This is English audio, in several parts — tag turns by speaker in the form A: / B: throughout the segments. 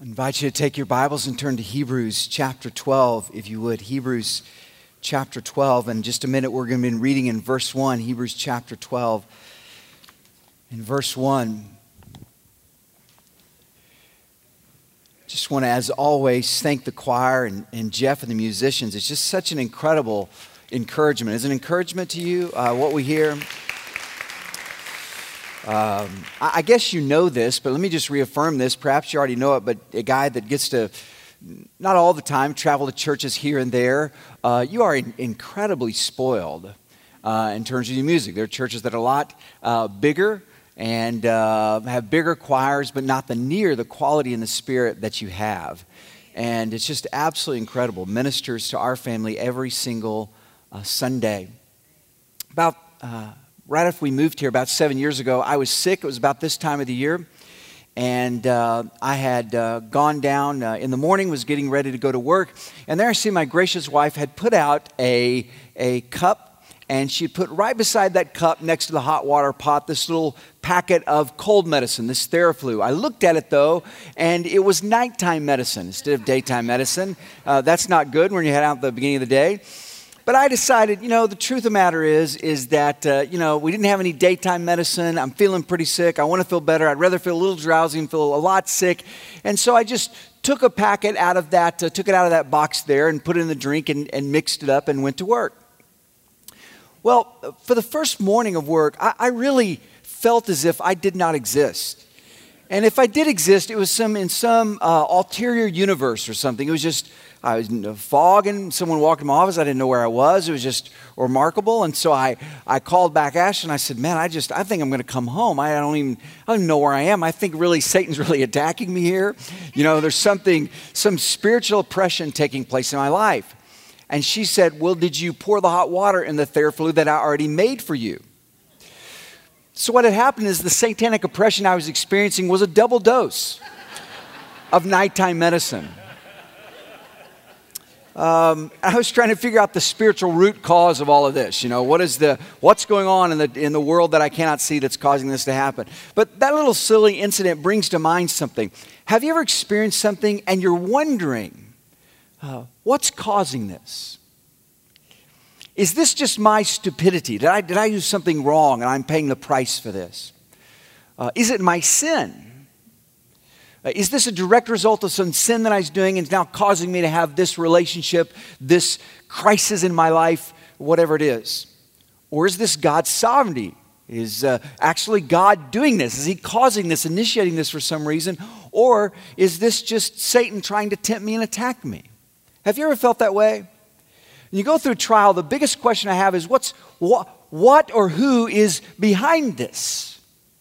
A: I invite you to take your Bibles and turn to Hebrews chapter 12, if you would. Hebrews chapter 12. In just a minute, we're going to be reading in verse 1, Hebrews chapter 12. In verse 1, just want to, as always, thank the choir and Jeff and the musicians. It's just such an incredible encouragement. Is it an encouragement to you, what we hear? I guess you know this, but let me just reaffirm this. Perhaps you already know it, but a guy that gets to, not all the time, travel to churches here and there, you are incredibly spoiled in terms of your music. There are churches that are a lot bigger and have bigger choirs, but not near the quality and the spirit that you have. And it's just absolutely incredible. Ministers to our family every single Sunday. Right after we moved here about 7 years ago, I was sick. It was about this time of the year. And I had gone down in the morning, was getting ready to go to work. And there I see my gracious wife had put out a cup. And she put right beside that cup next to the hot water pot this little packet of cold medicine, this Theraflu. I looked at it, though, and it was nighttime medicine instead of daytime medicine. That's not good when you head out at the beginning of the day. But I decided, the truth of the matter is that, we didn't have any daytime medicine. I'm feeling pretty sick. I want to feel better. I'd rather feel a little drowsy and feel a lot sick. And so I just took a packet out of that box there and put it in the drink and mixed it up and went to work. Well, for the first morning of work, I really felt as if I did not exist. And if I did exist, it was in some ulterior universe or something. It was just, I was in a fog and someone walked in my office. I didn't know where I was. It was just remarkable. And so I called back Ash and I said, man, I think I'm going to come home. I don't even know where I am. I think really Satan's really attacking me here. There's some spiritual oppression taking place in my life. And she said, well, did you pour the hot water in the Theraflu that I already made for you? So what had happened is the satanic oppression I was experiencing was a double dose of nighttime medicine. I was trying to figure out the spiritual root cause of all of this. What's going on in the world that I cannot see that's causing this to happen? But that little silly incident brings to mind something. Have you ever experienced something and you're wondering, what's causing this? Is this just my stupidity? Did I do something wrong and I'm paying the price for this? Is it my sin? Is this a direct result of some sin that I was doing and it's now causing me to have this relationship, this crisis in my life, whatever it is? Or is this God's sovereignty? Is actually God doing this? Is he causing this, initiating this for some reason? Or is this just Satan trying to tempt me and attack me? Have you ever felt that way? When you go through trial, the biggest question I have is what or who is behind this?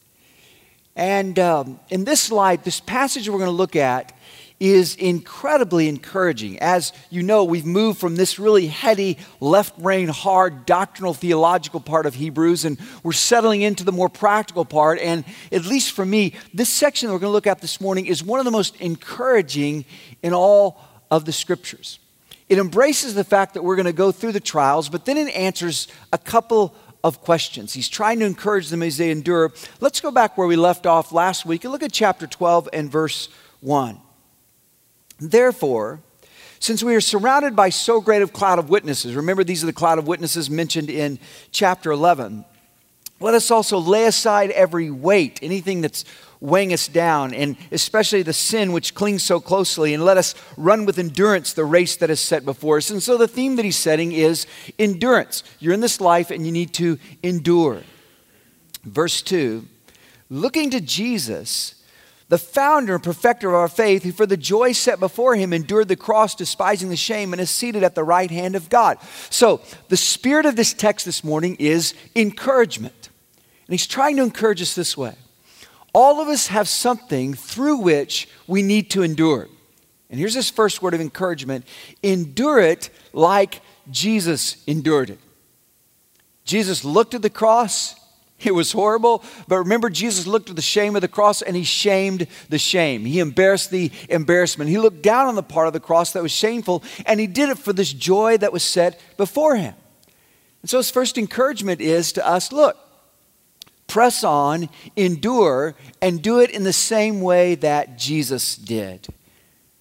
A: And in this light, this passage we're going to look at is incredibly encouraging. As you know, we've moved from this really heady, left-brain, hard, doctrinal, theological part of Hebrews, and we're settling into the more practical part. And at least for me, this section that we're going to look at this morning is one of the most encouraging in all of the Scriptures. It embraces the fact that we're going to go through the trials, but then it answers a couple of questions. He's trying to encourage them as they endure. Let's go back where we left off last week and look at chapter 12 and verse 1. Therefore, since we are surrounded by so great a cloud of witnesses, remember these are the cloud of witnesses mentioned in chapter 11, let us also lay aside every weight, anything that's weighing us down, and especially the sin which clings so closely, and let us run with endurance the race that is set before us. And so the theme that he's setting is endurance. You're in this life and you need to endure. Verse 2, looking to Jesus, the founder and perfecter of our faith, who for the joy set before him endured the cross, despising the shame, and is seated at the right hand of God. So the spirit of this text this morning is encouragement. And he's trying to encourage us this way. All of us have something through which we need to endure. And here's this first word of encouragement. Endure it like Jesus endured it. Jesus looked at the cross. It was horrible. But remember, Jesus looked at the shame of the cross and he shamed the shame. He embarrassed the embarrassment. He looked down on the part of the cross that was shameful, and he did it for this joy that was set before him. And so his first encouragement is to us, look, press on, endure, and do it in the same way that Jesus did.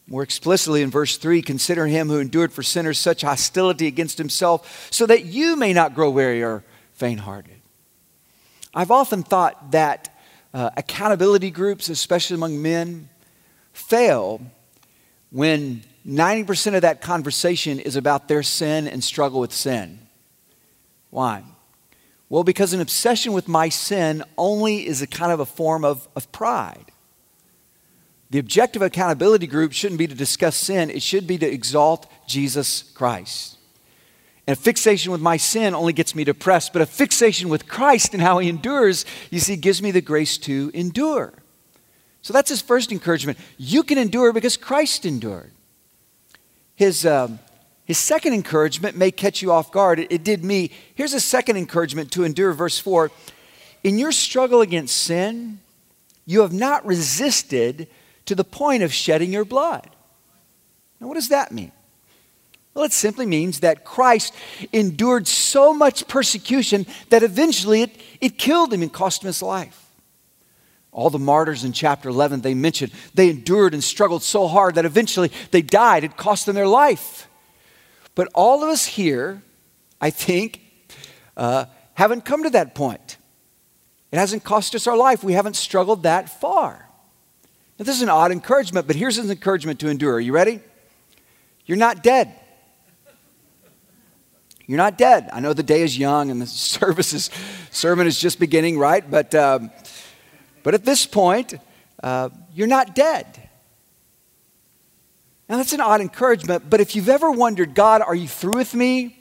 A: More explicitly in verse 3, consider him who endured for sinners such hostility against himself, so that you may not grow weary or faint-hearted. I've often thought that accountability groups, especially among men, fail when 90% of that conversation is about their sin and struggle with sin. Why? Well, because an obsession with my sin only is a kind of a form of pride. The objective accountability group shouldn't be to discuss sin. It should be to exalt Jesus Christ. And a fixation with my sin only gets me depressed, but a fixation with Christ and how he endures, you see, gives me the grace to endure. So that's his first encouragement. You can endure because Christ endured. His second encouragement may catch you off guard. It did me. Here's a second encouragement to endure, verse 4. In your struggle against sin, you have not resisted to the point of shedding your blood. Now, what does that mean? Well, it simply means that Christ endured so much persecution that eventually it killed him and cost him his life. All the martyrs in chapter 11 they mentioned, they endured and struggled so hard that eventually they died. It cost them their life. But all of us here, I think, haven't come to that point. It hasn't cost us our life. We haven't struggled that far. Now, this is an odd encouragement, but here's an encouragement to endure. Are you ready? You're not dead. You're not dead. I know the day is young and the sermon is just beginning, right? But at this point, you're not dead. Now, that's an odd encouragement, but if you've ever wondered, God, are you through with me?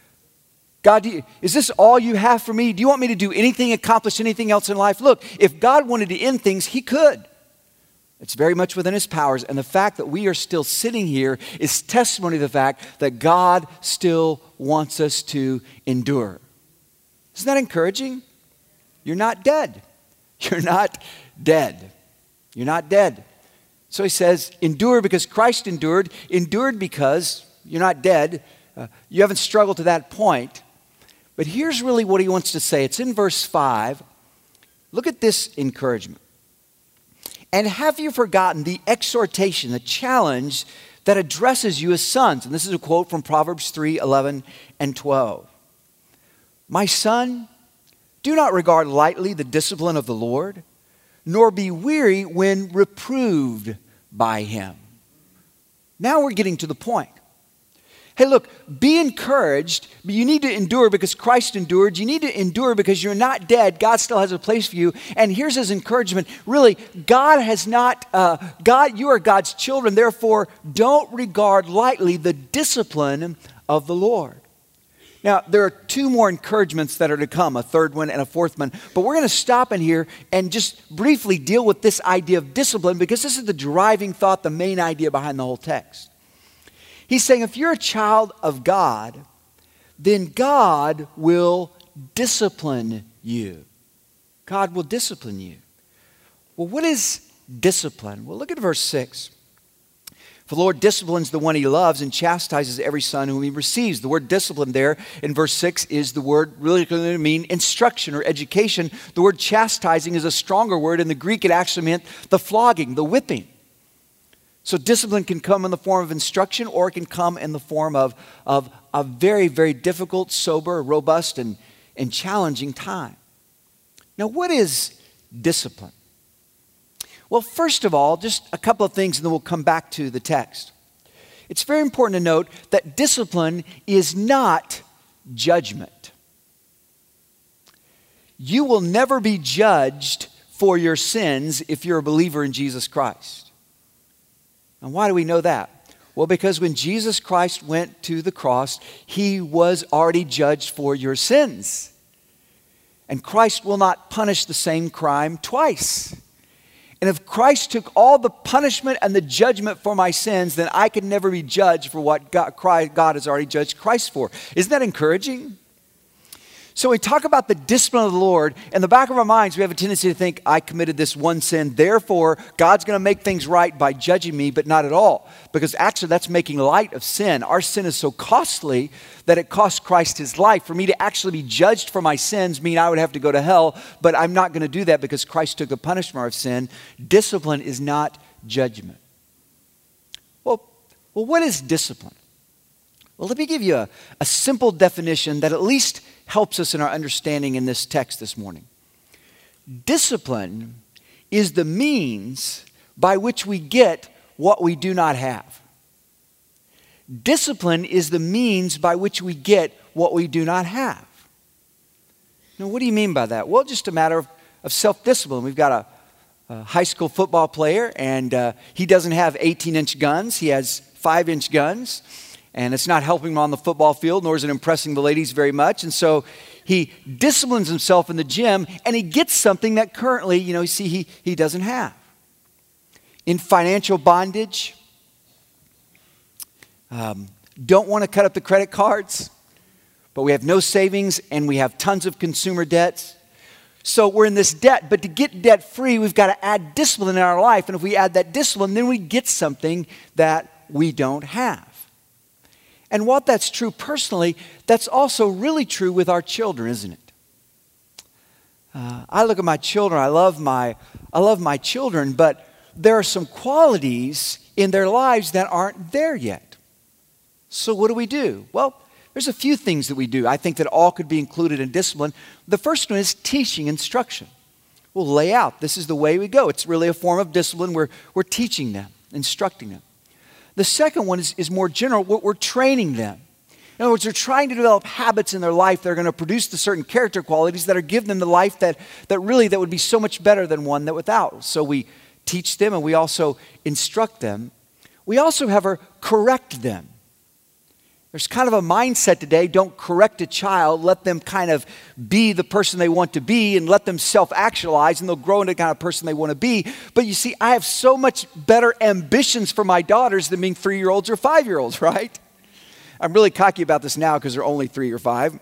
A: God, is this all you have for me? Do you want me to do anything, accomplish anything else in life? Look, if God wanted to end things, he could. It's very much within his powers, and the fact that we are still sitting here is testimony to the fact that God still wants us to endure. Isn't that encouraging? You're not dead. You're not dead. You're not dead. So he says, endure because Christ endured. Endured because you're not dead. You haven't struggled to that point. But here's really what he wants to say. It's in verse 5. Look at this encouragement. And have you forgotten the exhortation, the challenge that addresses you as sons? And this is a quote from Proverbs 3:11 and 12. My son, do not regard lightly the discipline of the Lord, nor be weary when reproved by him. Now we're getting to the point. Hey, look, be encouraged, but you need to endure because Christ endured. You need to endure because you're not dead. God still has a place for you. And here's his encouragement. Really, God has not, you are God's children. Therefore, don't regard lightly the discipline of the Lord. Now, there are two more encouragements that are to come, a third one and a fourth one. But we're going to stop in here and just briefly deal with this idea of discipline because this is the driving thought, the main idea behind the whole text. He's saying if you're a child of God, then God will discipline you. God will discipline you. Well, what is discipline? Well, look at verse 6. For the Lord disciplines the one he loves and chastises every son whom he receives. The word discipline there in verse 6 is the word really going to mean instruction or education. The word chastising is a stronger word. In the Greek, it actually meant the flogging, the whipping. So discipline can come in the form of instruction or it can come in the form of a very, very difficult, sober, robust, and challenging time. Now, what is discipline? Well, first of all, just a couple of things and then we'll come back to the text. It's very important to note that discipline is not judgment. You will never be judged for your sins if you're a believer in Jesus Christ. And why do we know that? Well, because when Jesus Christ went to the cross, he was already judged for your sins. And Christ will not punish the same crime twice. And if Christ took all the punishment and the judgment for my sins, then I could never be judged for what God has already judged Christ for. Isn't that encouraging? So we talk about the discipline of the Lord. In the back of our minds, we have a tendency to think, I committed this one sin, therefore God's going to make things right by judging me, but not at all. Because actually that's making light of sin. Our sin is so costly that it cost Christ his life. For me to actually be judged for my sins mean I would have to go to hell, but I'm not going to do that because Christ took the punishment of sin. Discipline is not judgment. Well, what is discipline? Well, let me give you a simple definition that at least helps us in our understanding in this text this morning. Discipline is the means by which we get what we do not have. Discipline is the means by which we get what we do not have. Now, what do you mean by that? Well, just a matter of self-discipline. We've got a high school football player, and he doesn't have 18-inch guns. He has 5-inch guns, and it's not helping him on the football field, nor is it impressing the ladies very much. And so he disciplines himself in the gym, and he gets something that currently, he doesn't have. In financial bondage, don't want to cut up the credit cards, but we have no savings and we have tons of consumer debts. So we're in this debt, but to get debt free, we've got to add discipline in our life. And if we add that discipline, then we get something that we don't have. And while that's true personally, that's also really true with our children, isn't it? I look at my children, I love my children, but there are some qualities in their lives that aren't there yet. So what do? Well, there's a few things that we do. I think that all could be included in discipline. The first one is teaching, instruction. We'll lay out, this is the way we go. It's really a form of discipline. We're teaching them, instructing them. The second one is more general. We're training them. In other words, they're trying to develop habits in their life that are going to produce the certain character qualities that are give them the life that would be so much better than one that without. So we teach them and we also instruct them. We also have her correct them. There's kind of a mindset today, don't correct a child, let them kind of be the person they want to be and let them self-actualize and they'll grow into the kind of person they want to be. But you see, I have so much better ambitions for my daughters than being 3-year-olds or 5-year-olds, right? I'm really cocky about this now because they're only 3 or 5.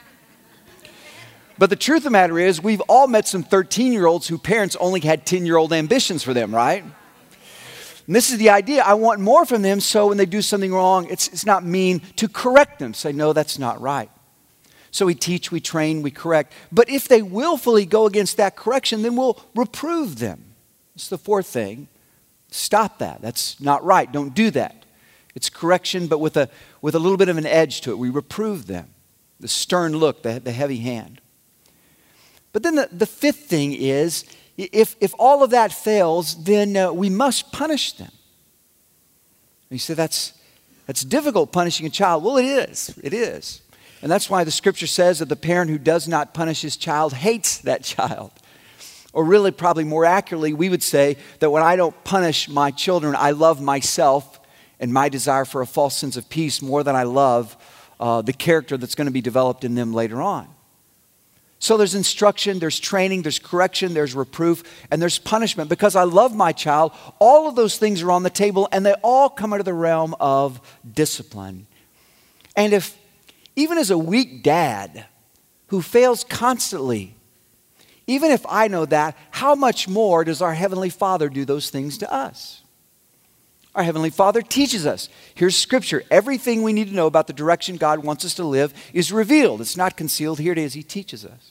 A: But the truth of the matter is, we've all met some 13-year-olds whose parents only had 10-year-old ambitions for them, right? And this is the idea. I want more from them, so when they do something wrong, it's not mean to correct them. Say, no, that's not right. So we teach, we train, we correct. But if they willfully go against that correction, then we'll reprove them. That's the fourth thing. Stop that. That's not right. Don't do that. It's correction, but with a little bit of an edge to it. We reprove them. The stern look, the heavy hand. But then the fifth thing is, if all of that fails, then we must punish them. You say that's difficult, punishing a child. Well, it is. It is. And that's why the scripture says that the parent who does not punish his child hates that child. Or really, probably more accurately, we would say that when I don't punish my children, I love myself and my desire for a false sense of peace more than I love the character that's going to be developed in them later on. So there's instruction, there's training, there's correction, there's reproof, and there's punishment. Because I love my child, all of those things are on the table, and they all come under the realm of discipline. And if, even as a weak dad who fails constantly, even if I know that, how much more does our Heavenly Father do those things to us? Our Heavenly Father teaches us. Here's Scripture. Everything we need to know about the direction God wants us to live is revealed. It's not concealed. Here it is. He teaches us.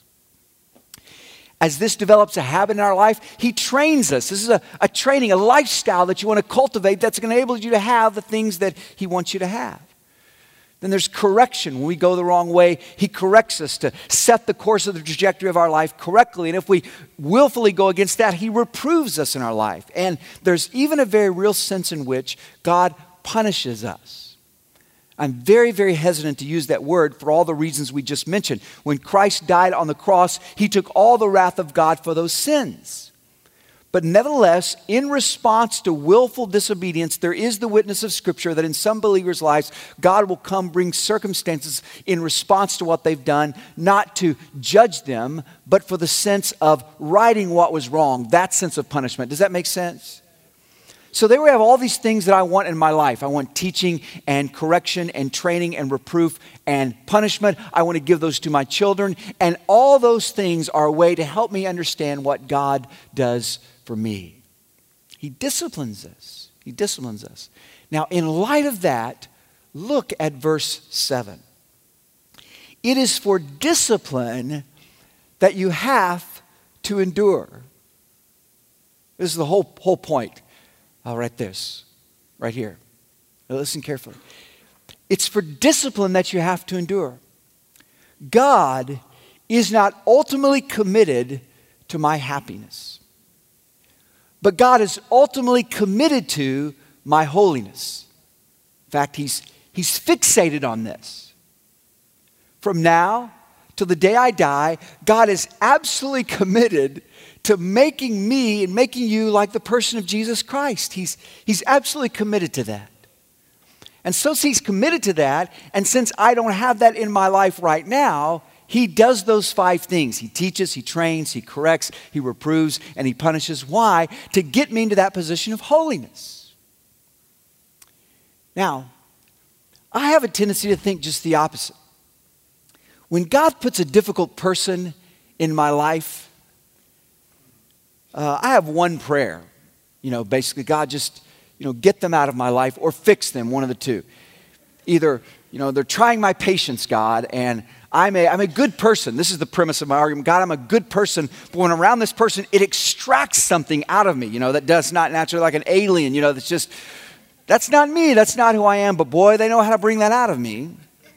A: As this develops a habit in our life, He trains us. This is a training, a lifestyle that you want to cultivate that's going to enable you to have the things that He wants you to have. Then there's correction. When we go the wrong way, He corrects us to set the course of the trajectory of our life correctly. And if we willfully go against that, He reproves us in our life. And there's even a very real sense in which God punishes us. I'm very, very hesitant to use that word for all the reasons we just mentioned. When Christ died on the cross, He took all the wrath of God for those sins. But nevertheless, in response to willful disobedience, there is the witness of Scripture that in some believers' lives, God will come bring circumstances in response to what they've done, not to judge them, but for the sense of righting what was wrong, that sense of punishment. Does that make sense? So there we have all these things that I want in my life. I want teaching and correction and training and reproof and punishment. I want to give those to my children. And all those things are a way to help me understand what God does for me. He disciplines us. He disciplines us. Now, in light of that, look at verse 7. It is for discipline that you have to endure. This is the whole point. I'll write this right here. Now listen carefully. It's for discipline that you have to endure. God is not ultimately committed to my happiness, but God is ultimately committed to my holiness. In fact, He's fixated on this. From now till the day I die, God is absolutely committed to making me and making you like the person of Jesus Christ. He's absolutely committed to that. And since He's committed to that, and since I don't have that in my life right now, He does those 5 things. He teaches, He trains, He corrects, He reproves, and He punishes. Why? To get me into that position of holiness. Now, I have a tendency to think just the opposite. When God puts a difficult person in my life, I have one prayer. Basically, God, just get them out of my life or fix them, one of the two. Either, they're trying my patience, God, and I'm a good person. This is the premise of my argument. God, I'm a good person, but when I'm around this person, it extracts something out of me, that does not naturally, like an alien, that's not me, that's not who I am, but boy, they know how to bring that out of me.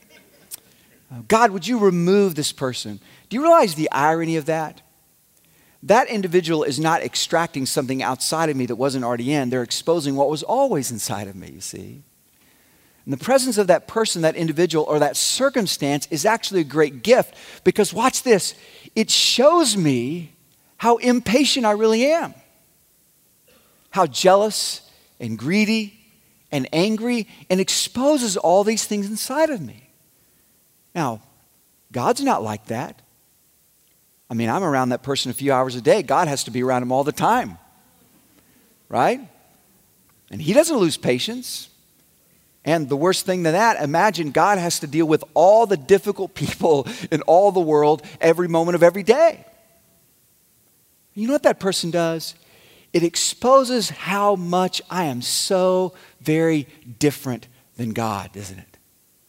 A: God, would you remove this person? Do you realize the irony of that? That individual is not extracting something outside of me that wasn't already in. They're exposing what was always inside of me, you see. And the presence of that person, that individual, or that circumstance is actually a great gift because, watch this, it shows me how impatient I really am, how jealous and greedy and angry, and exposes all these things inside of me. Now, God's not like that. I'm around that person a few hours a day. God has to be around him all the time, right? And He doesn't lose patience. And the worst thing than that, imagine God has to deal with all the difficult people in all the world every moment of every day. You know what that person does? It exposes how much I am so very different than God, isn't it?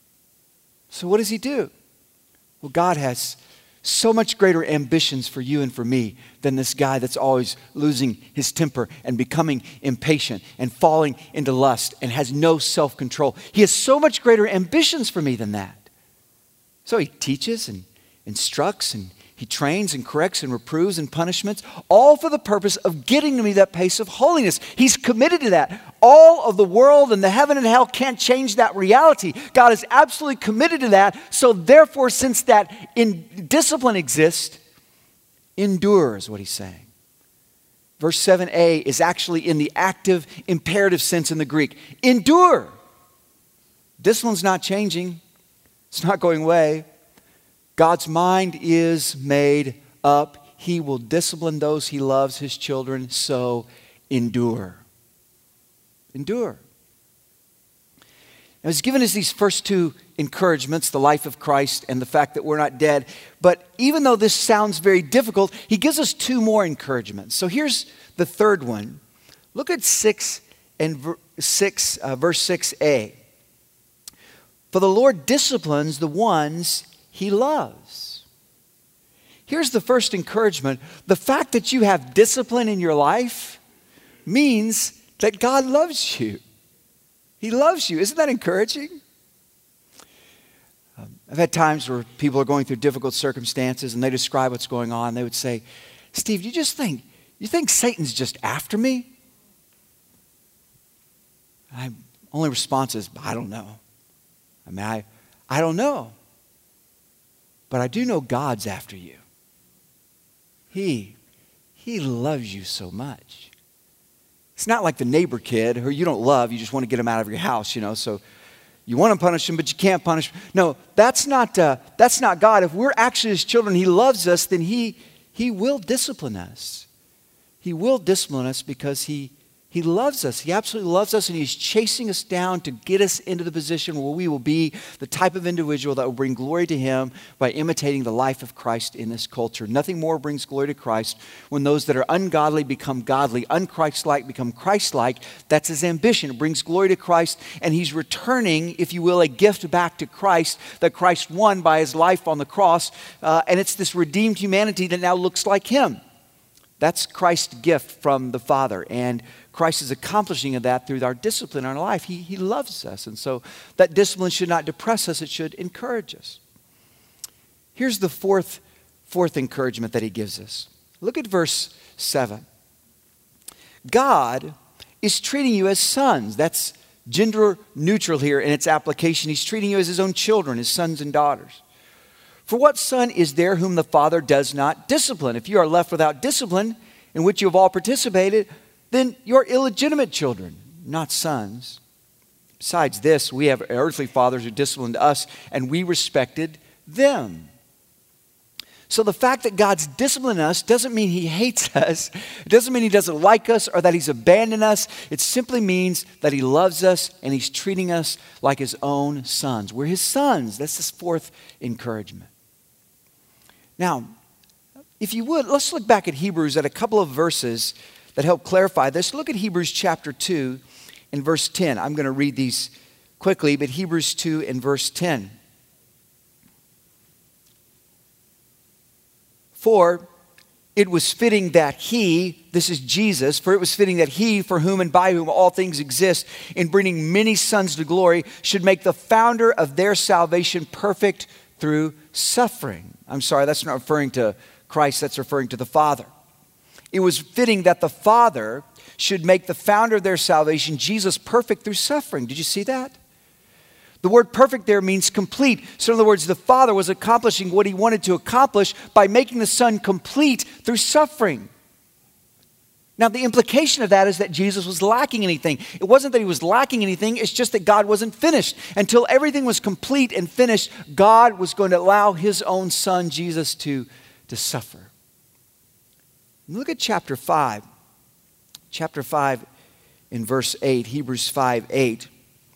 A: So what does He do? Well, God has so much greater ambitions for you and for me than this guy that's always losing his temper and becoming impatient and falling into lust and has no self-control. He has so much greater ambitions for me than that. So He teaches and instructs and He trains and corrects and reproves and punishments, all for the purpose of getting to me that pace of holiness. He's committed to that. All of the world and the heaven and hell can't change that reality. God is absolutely committed to that. So therefore, since that discipline exists, endure is what He's saying. Verse 7a is actually in the active imperative sense in the Greek. Endure. Discipline's not changing. It's not going away. God's mind is made up. He will discipline those He loves, His children, so endure. Endure. Now, He's given us these first 2 encouragements, the life of Christ and the fact that we're not dead. But even though this sounds very difficult, He gives us 2 more encouragements. So here's the third one. Look at verse 6a. For the Lord disciplines the ones He loves. Here's the first encouragement. The fact that you have discipline in your life means that God loves you. He loves you. Isn't that encouraging? I've had times where people are going through difficult circumstances and they describe what's going on. They would say, Steve, you think Satan's just after me? My only response is, I don't know. I don't know. But I do know God's after you. He loves you so much. It's not like the neighbor kid who you don't love, you just want to get him out of your house, so you want to punish him, but you can't punish him. No, that's not God. If we're actually His children, He loves us, then He will discipline us. He will discipline us because He loves us. He absolutely loves us, and He's chasing us down to get us into the position where we will be the type of individual that will bring glory to Him by imitating the life of Christ in this culture. Nothing more brings glory to Christ when those that are ungodly become godly, unchristlike become Christ-like. That's His ambition. It brings glory to Christ, and He's returning, if you will, a gift back to Christ that Christ won by His life on the cross, and it's this redeemed humanity that now looks like Him. That's Christ's gift from the Father. And Christ is accomplishing of that through our discipline in our life. He loves us. And so that discipline should not depress us. It should encourage us. Here's the fourth encouragement that he gives us. Look at verse 7. God is treating you as sons. That's gender neutral here in its application. He's treating you as his own children, his sons and daughters. For what son is there whom the Father does not discipline? If you are left without discipline, in which you have all participated, then you're illegitimate children, not sons. Besides this, we have earthly fathers who disciplined us, and we respected them. So the fact that God's disciplining us doesn't mean he hates us. It doesn't mean he doesn't like us or that he's abandoned us. It simply means that he loves us and he's treating us like his own sons. We're his sons. That's his fourth encouragement. Now, if you would, let's look back at Hebrews at a couple of verses that help clarify this. Look at Hebrews chapter 2 and verse 10. I'm going to read these quickly, but Hebrews 2 and verse 10. For it was fitting that he, this is Jesus, for it was fitting that he, for whom and by whom all things exist, in bringing many sons to glory, should make the founder of their salvation perfect through suffering. I'm sorry, that's not referring to Christ, that's referring to the Father. It was fitting that the Father should make the founder of their salvation, Jesus, perfect through suffering. Did you see that? The word perfect there means complete. So in other words, the Father was accomplishing what he wanted to accomplish by making the Son complete through suffering. Now the implication of that is that Jesus was lacking anything. It wasn't that he was lacking anything, it's just that God wasn't finished. Until everything was complete and finished, God was going to allow his own Son, Jesus, to suffer. Look at chapter 5. Chapter 5 in verse 8, Hebrews 5:8.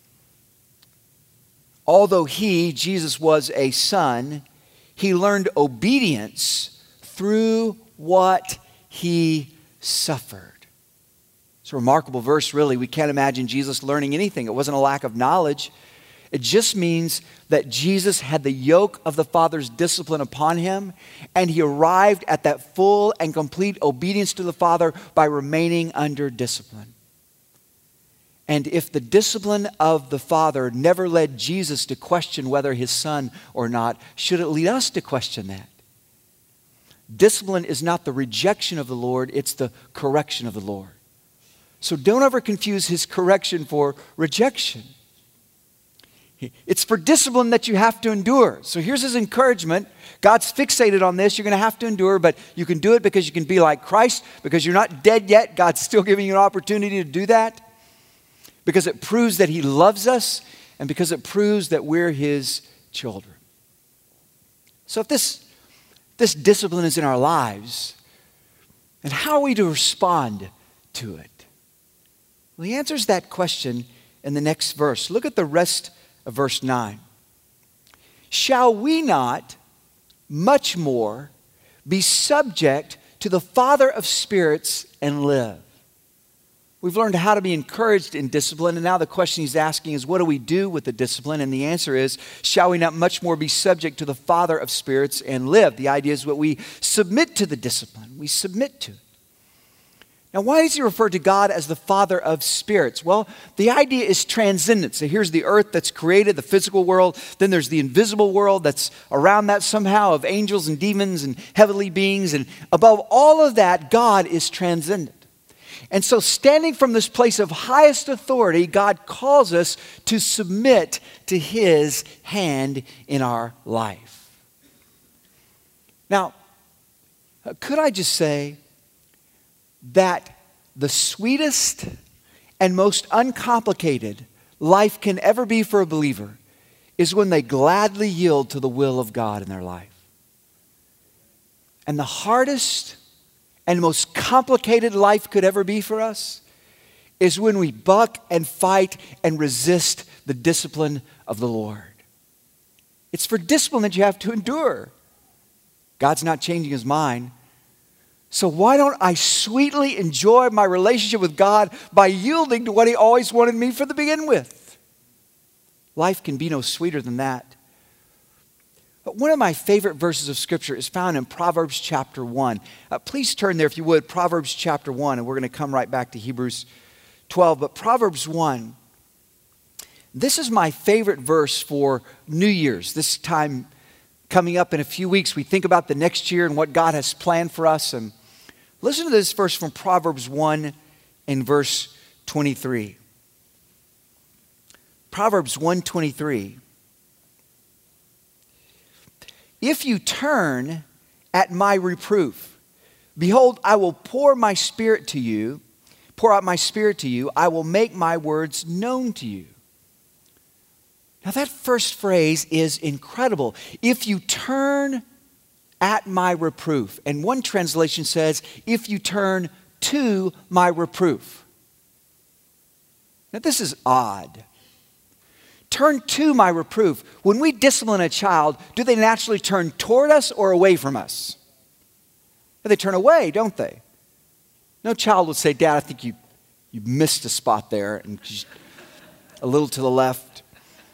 A: Although he, Jesus, was a son, he learned obedience through what he suffered. It's a remarkable verse, really. We can't imagine Jesus learning anything. It wasn't a lack of knowledge. It just means that Jesus had the yoke of the Father's discipline upon him, and he arrived at that full and complete obedience to the Father by remaining under discipline. And if the discipline of the Father never led Jesus to question whether his son or not, should it lead us to question that? Discipline is not the rejection of the Lord, it's the correction of the Lord. So don't ever confuse his correction for rejection. It's for discipline that you have to endure. So here's his encouragement. God's fixated on this. You're going to have to endure, but you can do it because you can be like Christ, because you're not dead yet. God's still giving you an opportunity to do that. Because it proves that he loves us, and because it proves that we're his children. So if this discipline is in our lives, then how are we to respond to it? Well, he answers that question in the next verse. Look at the rest of verse 9. Shall we not much more be subject to the Father of spirits and live? We've learned how to be encouraged in discipline, and now the question he's asking is, what do we do with the discipline? And the answer is, shall we not much more be subject to the Father of spirits and live? The idea is what we submit to the discipline. We submit to it. Now, why does he refer to God as the Father of spirits? Well, the idea is transcendence. So here's the earth that's created, the physical world. Then there's the invisible world that's around that somehow, of angels and demons and heavenly beings. And above all of that, God is transcendent. And so standing from this place of highest authority, God calls us to submit to his hand in our life. Now, could I just say that the sweetest and most uncomplicated life can ever be for a believer is when they gladly yield to the will of God in their life. And the hardest and most complicated life could ever be for us is when we buck and fight and resist the discipline of the Lord. It's for discipline that you have to endure. God's not changing his mind. So why don't I sweetly enjoy my relationship with God by yielding to what he always wanted me from the begin with? Life can be no sweeter than that. But one of my favorite verses of Scripture is found in Proverbs chapter 1. Please turn there if you would, Proverbs chapter 1, and we're going to come right back to Hebrews 12. But Proverbs 1, this is my favorite verse for New Year's. This time coming up in a few weeks, we think about the next year and what God has planned for us. And listen to this verse from Proverbs 1 and verse 23. Proverbs 1:23. If you turn at my reproof, behold, I will pour out my spirit to you. I will make my words known to you. Now that first phrase is incredible. If you turn at my reproof. And one translation says, if you turn to my reproof. Now this is odd. Turn to my reproof. When we discipline a child, do they naturally turn toward us or away from us? They turn away, don't they? No child would say, Dad, I think you missed a spot there, and a little to the left.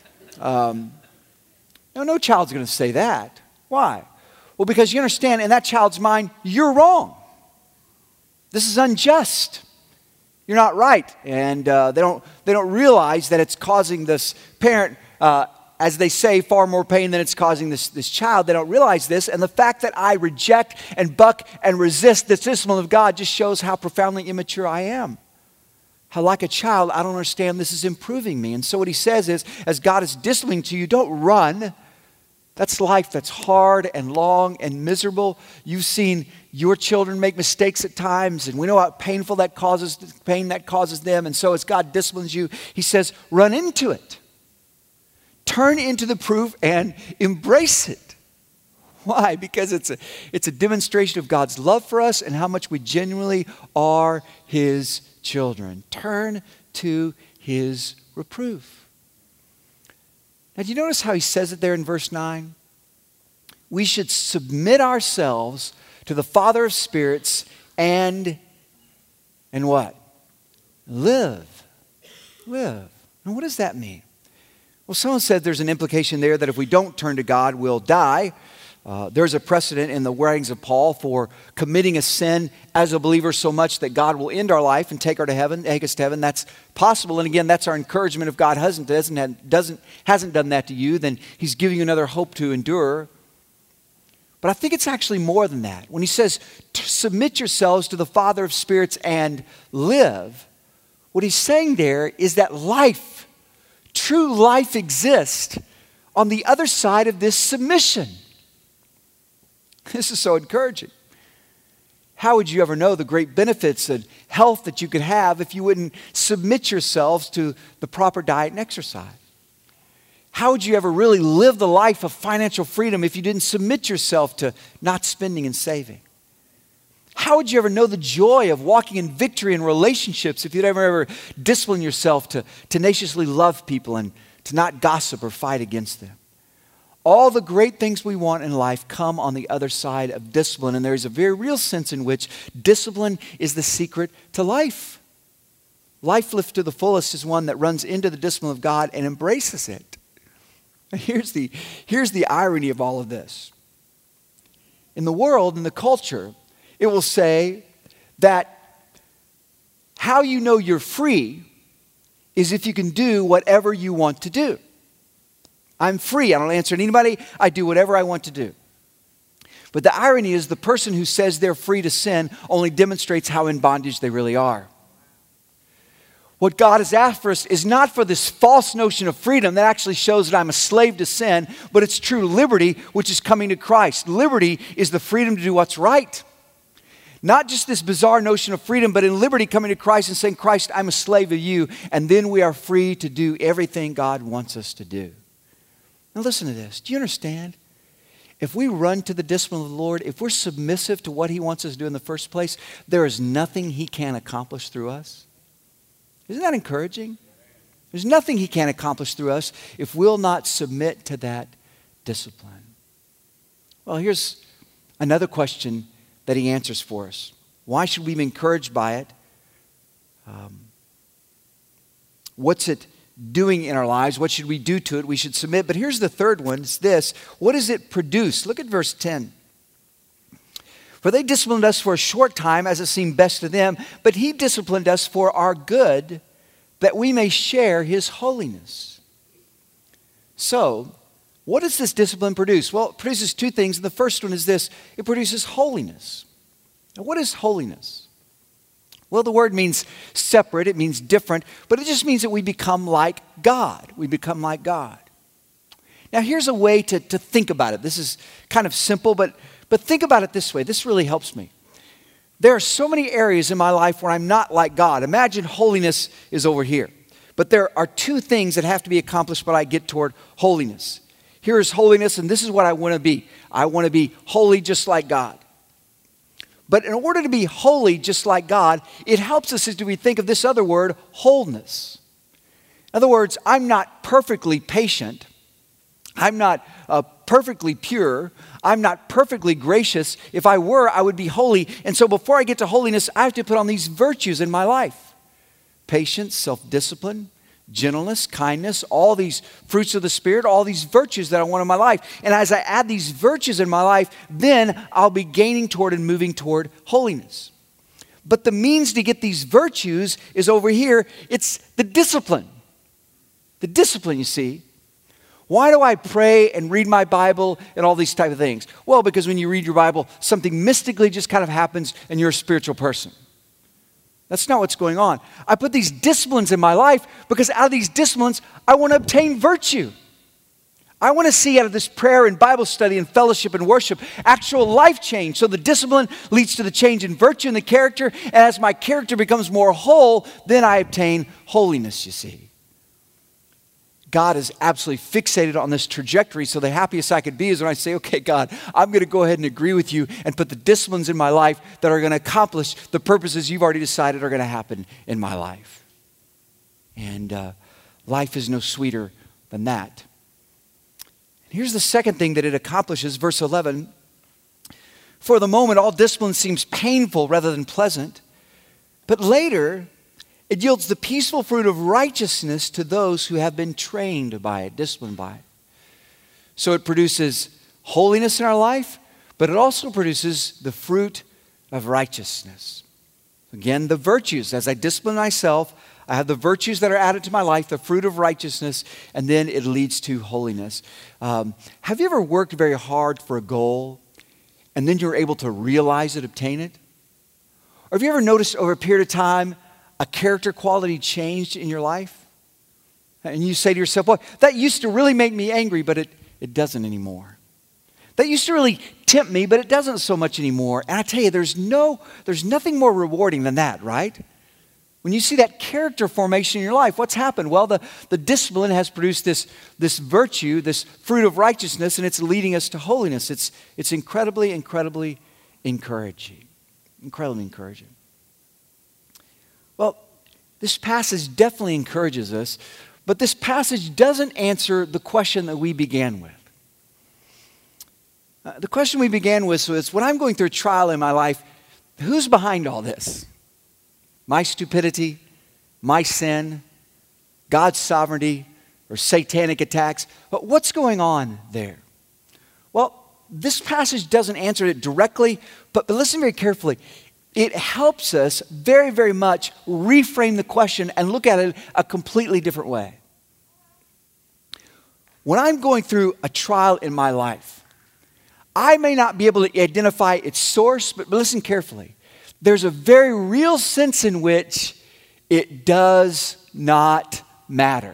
A: No child's going to say that. Why? Well, because you understand, in that child's mind, you're wrong. This is unjust. You're not right. And they don't realize that it's causing this parent, as they say, far more pain than it's causing this child. They don't realize this. And the fact that I reject and buck and resist this discipline of God just shows how profoundly immature I am. How like a child, I don't understand this is improving me. And so what he says is, as God is disciplining to you, don't run. That's life that's hard and long and miserable. You've seen your children make mistakes at times, and we know how painful that causes, pain that causes them. And so as God disciplines you, he says, run into it. Turn into the proof and embrace it. Why? Because it's a demonstration of God's love for us and how much we genuinely are his children. Turn to his reproof. Now, do you notice how he says it there in verse 9? We should submit ourselves to the Father of spirits and what? Live. And what does that mean? Well, someone said there's an implication there that if we don't turn to God, we'll die. There's a precedent in the writings of Paul for committing a sin as a believer so much that God will end our life and take us to heaven. That's possible. And again, that's our encouragement. If God hasn't done that to you, then he's giving you another hope to endure. But I think it's actually more than that. When he says, submit yourselves to the Father of spirits and live, what he's saying there is that life, true life exists on the other side of this submission. This is so encouraging. How would you ever know the great benefits and health that you could have if you wouldn't submit yourselves to the proper diet and exercise? How would you ever really live the life of financial freedom if you didn't submit yourself to not spending and saving? How would you ever know the joy of walking in victory in relationships if you'd ever discipline yourself to tenaciously love people and to not gossip or fight against them? All the great things we want in life come on the other side of discipline, and there is a very real sense in which discipline is the secret to life. Life lived to the fullest is one that runs into the discipline of God and embraces it. Here's the irony of all of this. In the world, in the culture, it will say that how you know you're free is if you can do whatever you want to do. I'm free. I don't answer to anybody. I do whatever I want to do. But the irony is the person who says they're free to sin only demonstrates how in bondage they really are. What God has asked for us is not for this false notion of freedom that actually shows that I'm a slave to sin, but it's true liberty, which is coming to Christ. Liberty is the freedom to do what's right. Not just this bizarre notion of freedom, but in liberty coming to Christ and saying, Christ, I'm a slave of you. And then we are free to do everything God wants us to do. Now listen to this. Do you understand? If we run to the discipline of the Lord, if we're submissive to what he wants us to do in the first place, there is nothing he can't accomplish through us. Isn't that encouraging? There's nothing he can't accomplish through us if we'll not submit to that discipline. Well, here's another question that he answers for us. Why should we be encouraged by it? What's it doing in our lives? What should we do to it? We should submit. But here's the third one. It's this. What does it produce? Look at verse 10. For they disciplined us for a short time as it seemed best to them, but he disciplined us for our good, that we may share his holiness. So, what does this discipline produce? Well, it produces two things. And the first one is this. It produces holiness. Now, what is holiness? Well, the word means separate. It means different. But it just means that we become like God. We become like God. Now, here's a way to think about it. This is kind of simple, but think about it this way. This really helps me. There are so many areas in my life where I'm not like God. Imagine holiness is over here. But there are two things that have to be accomplished when I get toward holiness. Here is holiness, and this is what I want to be. I want to be holy just like God. But in order to be holy just like God, it helps us as we think of this other word, wholeness. In other words, I'm not perfectly patient. I'm not perfectly pure. I'm not perfectly gracious. If I were, I would be holy. And so before I get to holiness, I have to put on these virtues in my life. Patience, self-discipline, gentleness, kindness, all these fruits of the Spirit, all these virtues that I want in my life. And as I add these virtues in my life, then I'll be gaining toward and moving toward holiness. But the means to get these virtues is over here. It's the discipline. The discipline, you see. Why do I pray and read my Bible and all these type of things? Well, because when you read your Bible, something mystically just kind of happens and you're a spiritual person. That's not what's going on. I put these disciplines in my life because out of these disciplines, I want to obtain virtue. I want to see out of this prayer and Bible study and fellowship and worship actual life change. So the discipline leads to the change in virtue and the character. And as my character becomes more whole, then I obtain holiness, you see. God is absolutely fixated on this trajectory, so the happiest I could be is when I say, okay, God, I'm going to go ahead and agree with you and put the disciplines in my life that are going to accomplish the purposes you've already decided are going to happen in my life. And life is no sweeter than that. And here's the second thing that it accomplishes, verse 11. For the moment, all discipline seems painful rather than pleasant, but later it yields the peaceful fruit of righteousness to those who have been trained by it, disciplined by it. So it produces holiness in our life, but it also produces the fruit of righteousness. Again, the virtues. As I discipline myself, I have the virtues that are added to my life, the fruit of righteousness, and then it leads to holiness. Have you ever worked very hard for a goal, and then you're able to realize it, obtain it? Or have you ever noticed over a period of time, a character quality changed in your life? And you say to yourself, well, that used to really make me angry, but it doesn't anymore. That used to really tempt me, but it doesn't so much anymore. And I tell you, there's nothing more rewarding than that, right? When you see that character formation in your life, what's happened? Well, the discipline has produced this virtue, this fruit of righteousness, and it's leading us to holiness. It's incredibly, incredibly encouraging. Incredibly encouraging. Well, this passage definitely encourages us, but this passage doesn't answer the question that we began with. The question we began with was, when I'm going through a trial in my life, who's behind all this? My stupidity, my sin, God's sovereignty, or satanic attacks? But what's going on there? Well, this passage doesn't answer it directly, but listen very carefully. It helps us very, very much reframe the question and look at it a completely different way. When I'm going through a trial in my life, I may not be able to identify its source, but listen carefully. There's a very real sense in which it does not matter.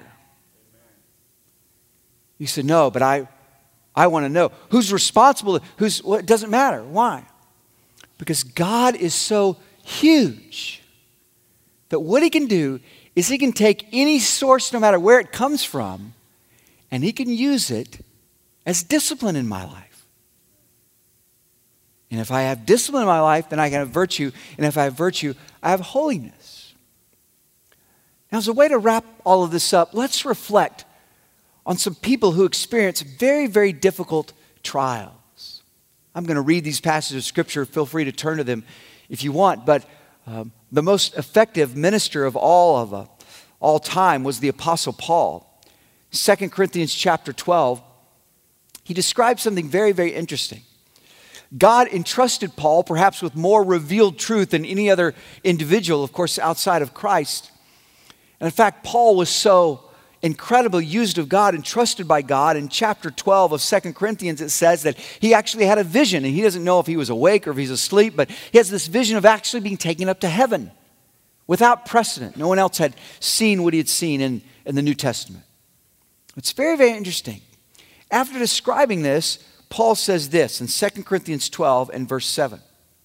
A: You said, no, but I want to know. Who's responsible? It doesn't matter. Why? Because God is so huge that what he can do is he can take any source, no matter where it comes from, and he can use it as discipline in my life. And if I have discipline in my life, then I can have virtue. And if I have virtue, I have holiness. Now, as a way to wrap all of this up, let's reflect on some people who experience very, very difficult trials. I'm going to read these passages of Scripture. Feel free to turn to them if you want. But the most effective minister of all all time was the Apostle Paul. 2 Corinthians chapter 12, he describes something very, very interesting. God entrusted Paul perhaps with more revealed truth than any other individual, of course, outside of Christ. And in fact, Paul was so incredibly used of God and trusted by God. In chapter 12 of 2 Corinthians, it says that he actually had a vision, and he doesn't know if he was awake or if he's asleep, but he has this vision of actually being taken up to heaven without precedent. No one else had seen what he had seen in the New Testament. It's very, very interesting. After describing this, Paul says this in 2 Corinthians 12 and verse 7.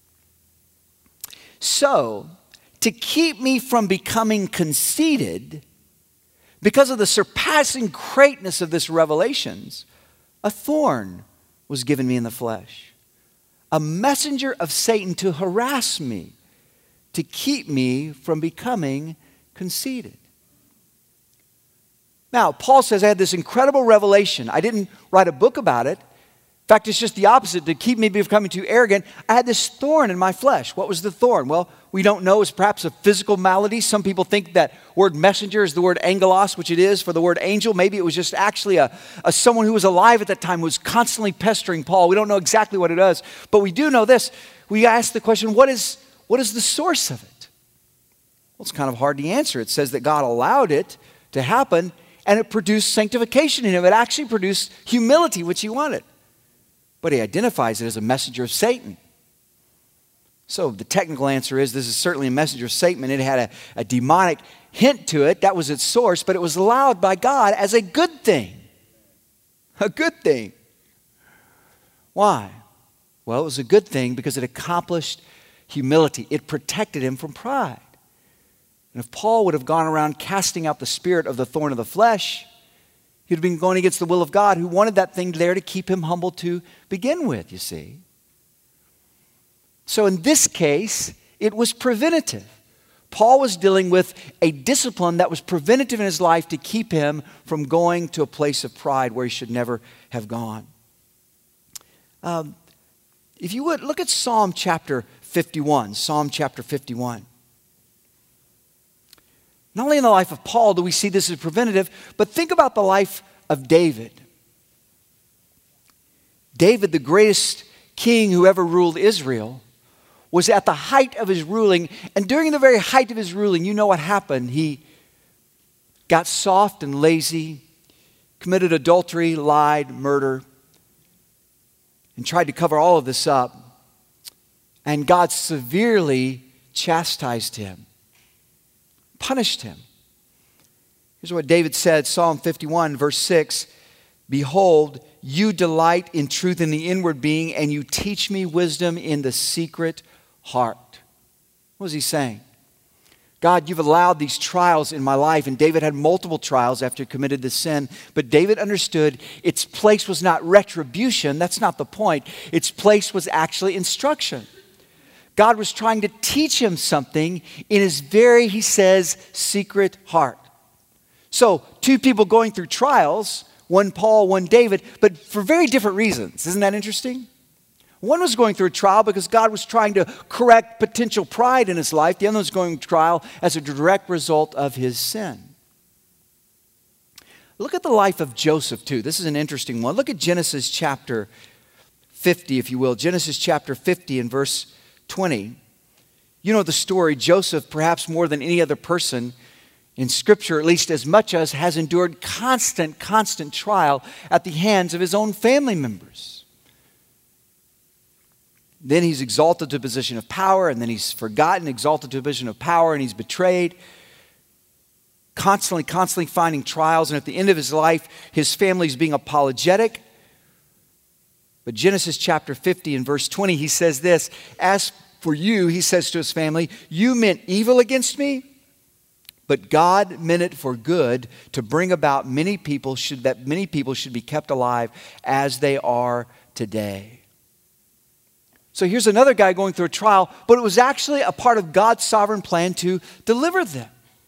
A: So, to keep me from becoming conceited, because of the surpassing greatness of this revelations, a thorn was given me in the flesh, a messenger of Satan to harass me, to keep me from becoming conceited. Now, Paul says, I had this incredible revelation. I didn't write a book about it. In fact, it's just the opposite. To keep me from becoming too arrogant, I had this thorn in my flesh. What was the thorn? Well, we don't know. It's perhaps a physical malady. Some people think that word messenger is the word angelos, which it is for the word angel. Maybe it was just actually a someone who was alive at that time who was constantly pestering Paul. We don't know exactly what it is, but we do know this. We ask the question, what is the source of it? Well, it's kind of hard to answer. It says that God allowed it to happen, and it produced sanctification in him. It actually produced humility, which he wanted. But he identifies it as a messenger of Satan. So the technical answer is this is certainly a messenger of Satan, and it had a demonic hint to it. That was its source, but it was allowed by God as a good thing. A good thing. Why? Well, it was a good thing because it accomplished humility. It protected him from pride. And if Paul would have gone around casting out the spirit of the thorn of the flesh, he'd have been going against the will of God, who wanted that thing there to keep him humble to begin with, you see. So in this case, it was preventative. Paul was dealing with a discipline that was preventative in his life to keep him from going to a place of pride where he should never have gone. If you would, look at Psalm chapter 51. Psalm chapter 51. Not only in the life of Paul do we see this as preventative, but think about the life of David. David, the greatest king who ever ruled Israel, was at the height of his ruling, and during the very height of his ruling, you know what happened. He got soft and lazy, committed adultery, lied, murder, and tried to cover all of this up. And God severely chastised him, punished him. Here's what David said, Psalm 51, verse 6. Behold, you delight in truth in the inward being, and you teach me wisdom in the secret heart. What was he saying? God, you've allowed these trials in my life. And David had multiple trials after he committed this sin. But David understood its place was not retribution. That's not the point. Its place was actually instruction. God was trying to teach him something in his very, he says, secret heart. So, two people going through trials, one Paul, one David, but for very different reasons. Isn't that interesting? One was going through a trial because God was trying to correct potential pride in his life. The other was going through trial as a direct result of his sin. Look at the life of Joseph, too. This is an interesting one. Look at Genesis chapter 50, if you will. Genesis chapter 50 and verse 20. You know the story. Joseph, perhaps more than any other person in Scripture, at least as much as, has endured constant trial at the hands of his own family members. Then he's exalted to a position of power, and then he's forgotten, exalted to a position of power, and he's betrayed. Constantly finding trials, and at the end of his life, his family's being apologetic. But Genesis chapter 50 and verse 20, he says this, as for you, he says to his family, you meant evil against me, but God meant it for good to bring about many people should be kept alive as they are today. So here's another guy going through a trial, but it was actually a part of God's sovereign plan to deliver them.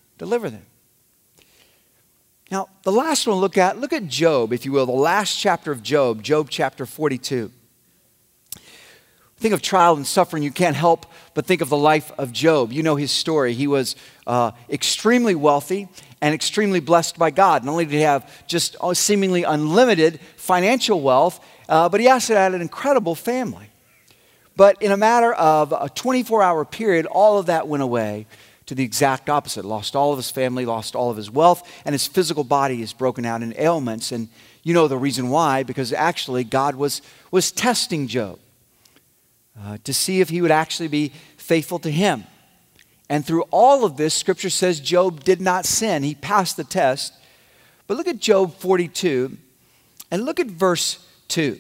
A: Now, the last one look at Job, if you will, the last chapter of Job, Job chapter 42. think of trial and suffering, you can't help but think of the life of Job. You know his story. He was extremely wealthy and extremely blessed by God. Not only did he have just seemingly unlimited financial wealth, but he also had an incredible family. But in a matter of a 24-hour period, all of that went away to the exact opposite. Lost all of his family, lost all of his wealth, and his physical body is broken out in ailments. And you know the reason why, because actually God was testing Job to see if he would actually be faithful to him. And through all of this, Scripture says Job did not sin. He passed the test. But look at Job 42 and look at verse 2.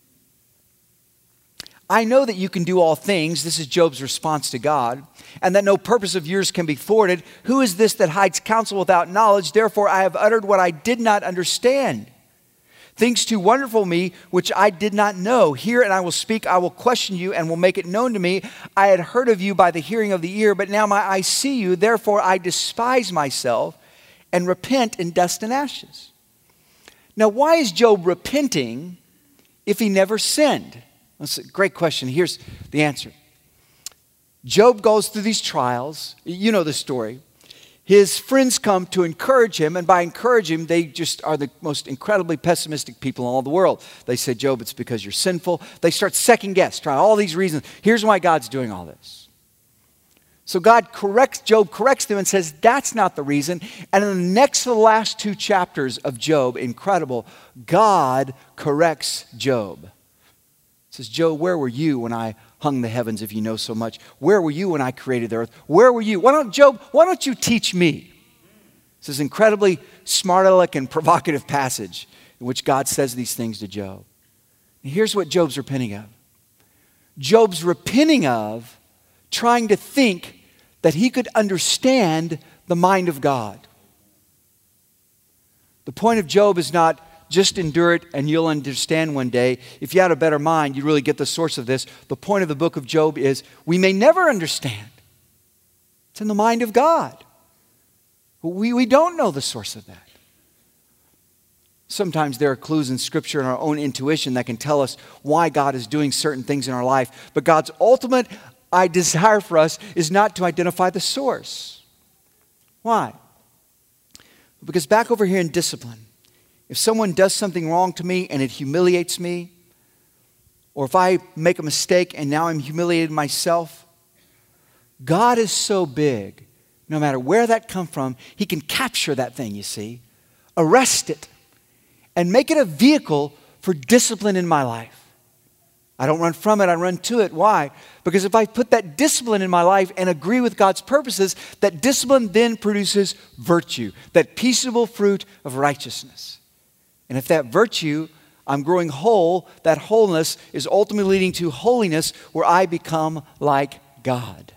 A: I know that you can do all things, this is Job's response to God, and that no purpose of yours can be thwarted. Who is this that hides counsel without knowledge? Therefore I have uttered what I did not understand. Things too wonderful for me, which I did not know. Hear and I will speak, I will question you and will make it known to me. I had heard of you by the hearing of the ear, but now my eyes see you. Therefore I despise myself and repent in dust and ashes. Now why is Job repenting if he never sinned? That's a great question. Here's the answer. Job goes through these trials. You know the story. His friends come to encourage him, and by encourage him, they just are the most incredibly pessimistic people in all the world. They say, Job, it's because you're sinful. They start second guess, trying all these reasons. Here's why God's doing all this. So Job corrects them and says, that's not the reason. And in the next to the last two chapters of Job, incredible, God corrects Job. Says, Job, where were you when I hung the heavens, if you know so much? Where were you when I created the earth? Where were you? Why don't you teach me? This is an incredibly smart aleck and provocative passage in which God says these things to Job. And here's what Job's repenting of. Job's repenting of trying to think that he could understand the mind of God. The point of Job is not just endure it and you'll understand one day. If you had a better mind, you'd really get the source of this. The point of the book of Job is we may never understand. It's in the mind of God. We don't know the source of that. Sometimes there are clues in Scripture and our own intuition that can tell us why God is doing certain things in our life. But God's ultimate desire for us is not to identify the source. Why? Because back over here in discipline, if someone does something wrong to me and it humiliates me, or if I make a mistake and now I'm humiliated myself, God is so big, no matter where that comes from, He can capture that thing, you see, arrest it, and make it a vehicle for discipline in my life. I don't run from it, I run to it. Why? Because if I put that discipline in my life and agree with God's purposes, that discipline then produces virtue, that peaceable fruit of righteousness. And if that virtue, I'm growing whole, that wholeness is ultimately leading to holiness where I become like God.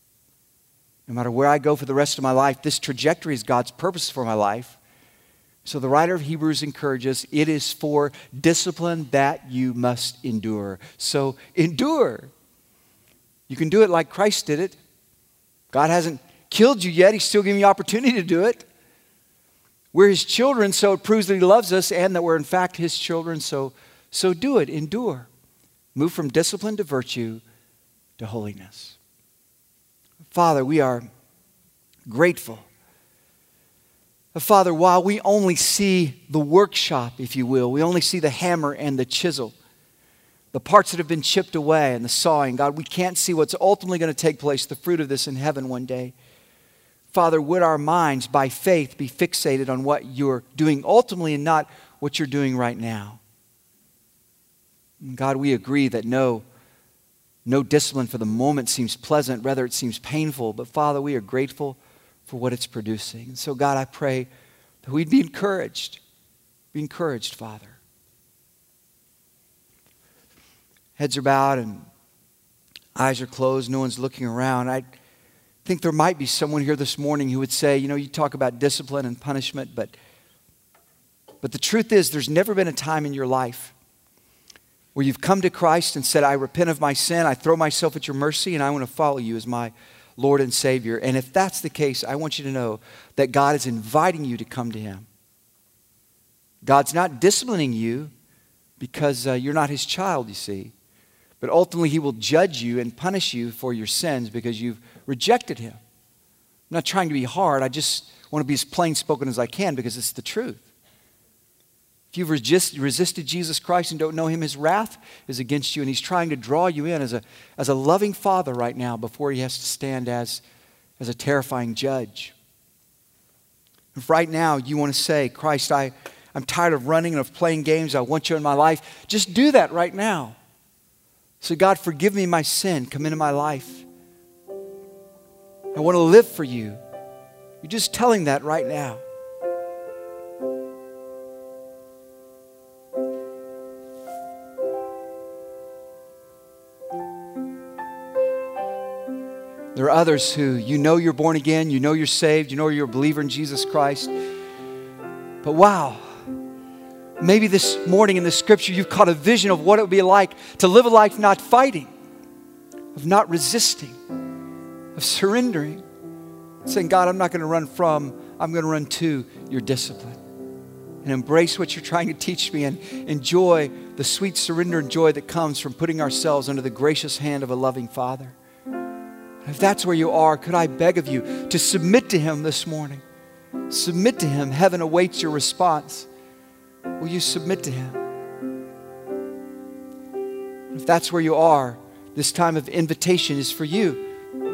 A: No matter where I go for the rest of my life, this trajectory is God's purpose for my life. So the writer of Hebrews encourages, it is for discipline that you must endure. So endure. You can do it like Christ did it. God hasn't killed you yet. He's still giving you opportunity to do it. We're His children, so it proves that He loves us and that we're in fact His children. So do it, endure. Move from discipline to virtue to holiness. Father, we are grateful. Father, while we only see the workshop, if you will, we only see the hammer and the chisel, the parts that have been chipped away and the sawing, God, we can't see what's ultimately going to take place, the fruit of this in heaven one day. Father, would our minds by faith be fixated on what you're doing ultimately and not what you're doing right now? And God, we agree that no discipline for the moment seems pleasant, rather it seems painful. But Father, we are grateful for what it's producing. And so God, I pray that we'd be encouraged. Be encouraged, Father. Heads are bowed and eyes are closed. No one's looking around. I think there might be someone here this morning who would say, you talk about discipline and punishment, but the truth is there's never been a time in your life where you've come to Christ and said, I repent of my sin, I throw myself at your mercy, and I want to follow you as my Lord and Savior. And if that's the case, I want you to know that God is inviting you to come to Him. God's not disciplining you because you're not His child, you see, But ultimately, he will judge you and punish you for your sins because you've rejected him. I'm not trying to be hard. I just want to be as plain spoken as I can because it's the truth. If you've resisted Jesus Christ and don't know him, his wrath is against you, and he's trying to draw you in as a loving father right now before he has to stand as a terrifying judge. If right now you want to say, Christ, I'm tired of running and of playing games. I want you in my life. Just do that right now. So God, forgive me my sin. Come into my life. I want to live for you. You're just telling that right now. There are others who you know you're born again, you know you're saved, you know you're a believer in Jesus Christ. But wow, maybe this morning in the scripture you've caught a vision of what it would be like to live a life not fighting, of not resisting, of surrendering. Saying, God, I'm not going to run from, I'm going to run to your discipline. And embrace what you're trying to teach me and enjoy the sweet surrender and joy that comes from putting ourselves under the gracious hand of a loving Father. If that's where you are, could I beg of you to submit to him this morning? Submit to him. Heaven awaits your response. Will you submit to him? If that's where you are, this time of invitation is for you.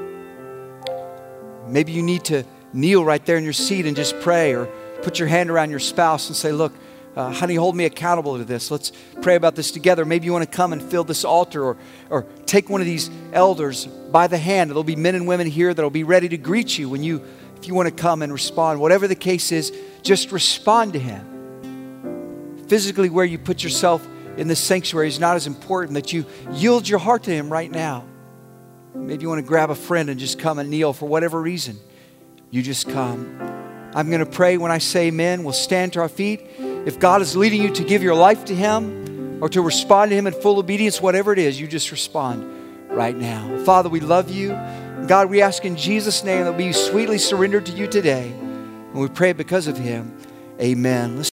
A: Maybe you need to kneel right there in your seat and just pray, or put your hand around your spouse and say, look, honey, hold me accountable to this. Let's pray about this together. Maybe you want to come and fill this altar, or take one of these elders by the hand. There'll be men and women here that'll be ready to greet you if you want to come and respond. Whatever the case is, just respond to him. Physically, where you put yourself in this sanctuary is not as important. That you yield your heart to him right now. Maybe you want to grab a friend and just come and kneel for whatever reason. You just come. I'm going to pray when I say amen. We'll stand to our feet. If God is leading you to give your life to him or to respond to him in full obedience, whatever it is, you just respond right now. Father, we love you. God, we ask in Jesus' name that we sweetly surrendered to you today. And we pray because of him. Amen.